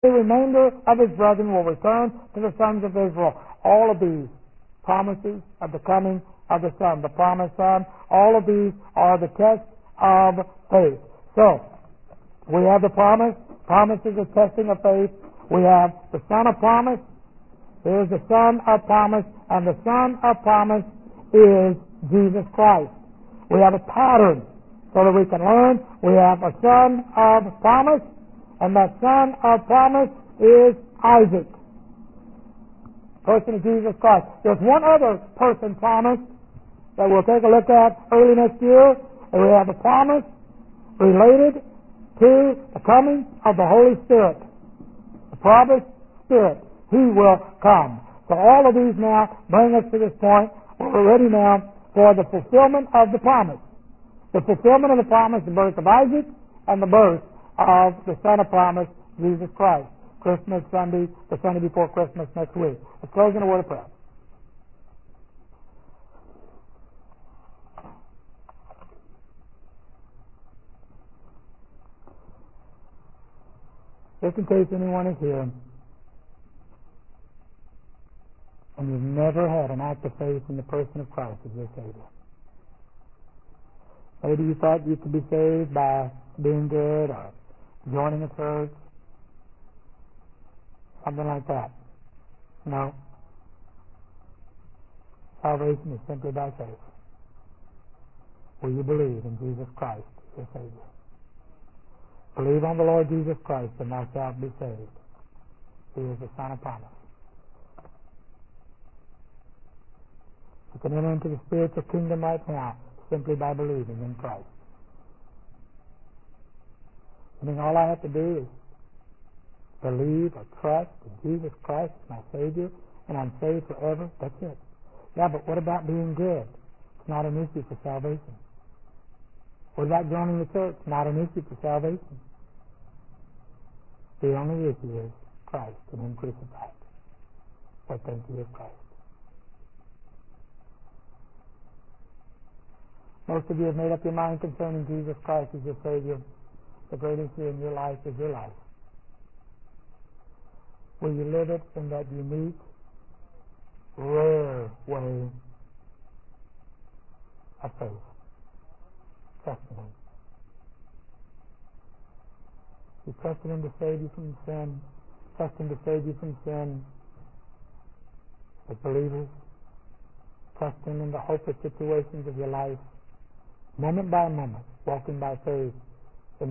The remainder of his brethren will return to the sons of Israel. All of these promises of the coming of the Son, the promised Son, all of these are the test of faith. So, we have the promise. Promise is a testing of faith. We have the Son of promise. There is the Son of promise, and the Son of promise is Jesus Christ. We have a pattern so that we can learn. We have a Son of promise, and that Son of promise is Isaac, person of Jesus Christ. There's one other person promised that we'll take a look at early next year, and we have a promise related to the coming of the Holy Spirit. The promised Spirit. He will come. So all of these now bring us to this point. We're ready now for the fulfillment of the promise. The fulfillment of the promise, the birth of Isaac, and the birth of the Son of promise, Jesus Christ. Christmas Sunday, the Sunday before Christmas next week. Let's close in a word of prayer. Just in case anyone is here and you've never had an act of faith in the person of Christ as your Savior. Maybe you thought you could be saved by being good or joining a church, something like that. No. Salvation is simply by faith. Will you believe in Jesus Christ as your Savior? Believe on the Lord Jesus Christ and thou shalt be saved. He is the Son of promise. You can enter into the spiritual kingdom right now simply by believing in Christ. I mean, all I have to do is believe or trust in Jesus Christ as my Savior, and I'm saved forever. That's it. Yeah, but what about being good? It's not an issue for salvation. What about joining the church? Not an issue for salvation. The only issue is Christ and Him crucified. What think you of Christ? Most of you have made up your mind concerning Jesus Christ as your Savior. The great issue in your life is your life. Will you live it in that unique, rare way of faith? Trusting Him. You trusted Him to save you from sin. Trust Him to save you from sin as believers. Trust Him in the hopeless situations of your life. Moment by moment, walking by faith